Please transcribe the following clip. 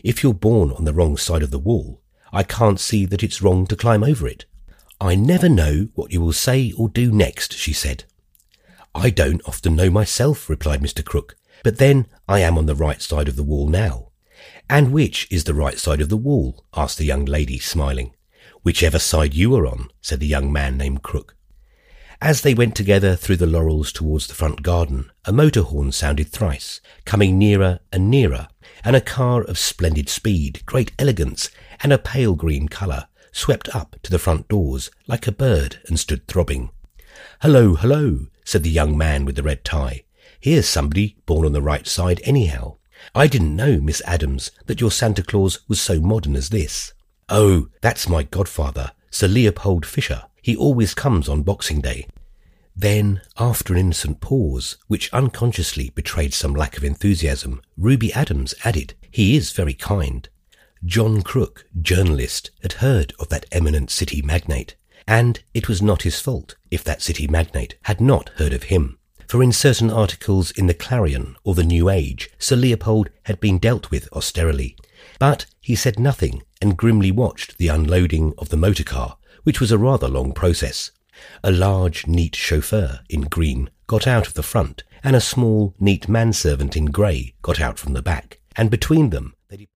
If you're born on the wrong side of the wall, I can't see that it's wrong to climb over it. I never know what you will say or do next, she said. I don't often know myself, replied Mr. Crook, but then I am on the right side of the wall now. And which is the right side of the wall? Asked the young lady, smiling. Whichever side you are on, said the young man named Crook. As they went together through the laurels towards the front garden, a motor horn sounded thrice, coming nearer and nearer, and a car of splendid speed, great elegance, and a pale green colour swept up to the front doors like a bird and stood throbbing. Hello, hello, said the young man with the red tie. Here's somebody born on the right side anyhow. I didn't know, Miss Adams, that your Santa Claus was so modern as this. Oh, that's my godfather, Sir Leopold Fisher. He always comes on Boxing Day. Then, after an innocent pause, which unconsciously betrayed some lack of enthusiasm, Ruby Adams added, He is very kind. John Crook, journalist, had heard of that eminent city magnate, and it was not his fault if that city magnate had not heard of him. For in certain articles in the Clarion or the New Age, Sir Leopold had been dealt with austerely. But he said nothing and grimly watched the unloading of the motor car, which was a rather long process. A large, neat chauffeur in green got out of the front, and a small, neat manservant in grey got out from the back, and between them